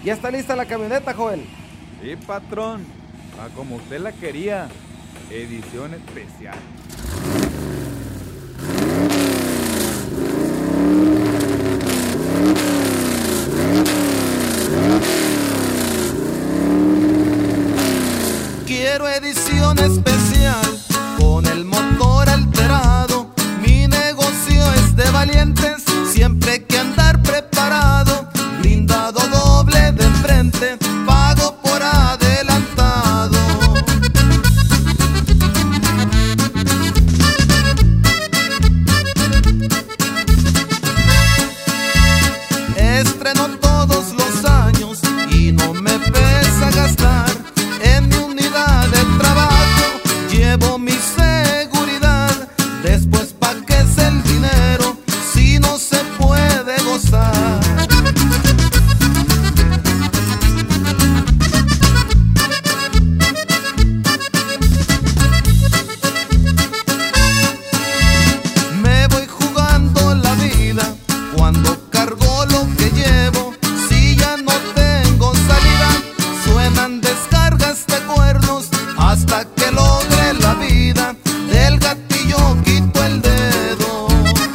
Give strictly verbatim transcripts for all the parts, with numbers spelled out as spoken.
¿Ya está lista la camioneta, Joel? Sí, patrón. Ah, como usted la quería. Edición especial. Quiero edición especial con el motor alterado. Mi negocio es de valientes, siempre hay que andar preparado. Blindado doble de frente, pago por adelantado. Estreno todos los años y no me pesa gastar. En mi unidad de trabajo llevo mi seguridad. Después, ¿pa' qué es el dinero si no se puede gozar? Me voy jugando la vida cuando cargo lo que llevo. Si ya no tengo salida, suenan descargas de cuernos hasta que logre la vida. Del gatillo quito el dedo.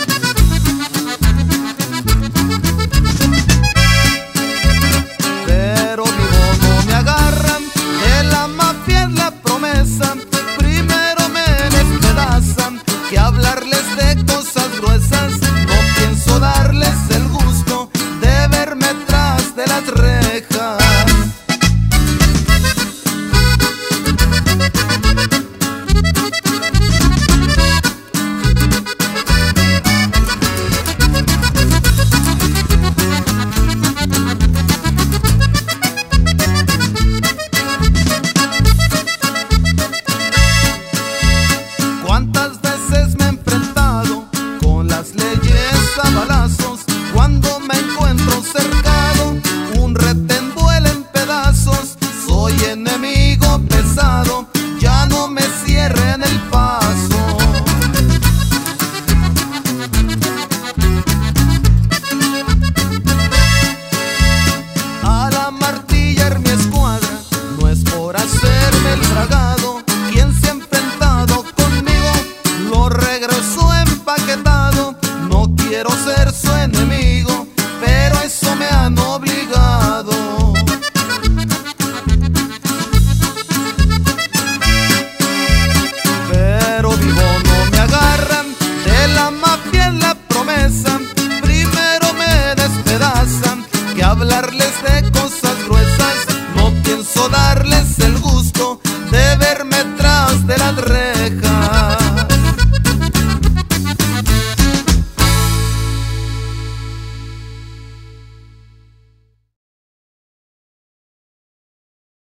Pero vivo no me agarran, de la mafia es la promesa. Primero me despedazan que hablarles de cosas gruesas. No pienso darles el gusto de verme tras de las rejas. ¿Cuántas veces me he enfrentado con las leyes a balazos? Cuando me encuentro cercado, un retén vuela en pedazos. Soy enemigo pesado, ya no me cierren el paso. A la martillar mi escuadra, no es por hacerme el bragado. Quien se ha enfrentado conmigo lo regreso empaquetado. No quiero ser su enemigo, pero a eso me han obligado. Pero vivo no me agarran, de la mafia es la promesa. Primero me despedazan que hablarles de cosas gruesas.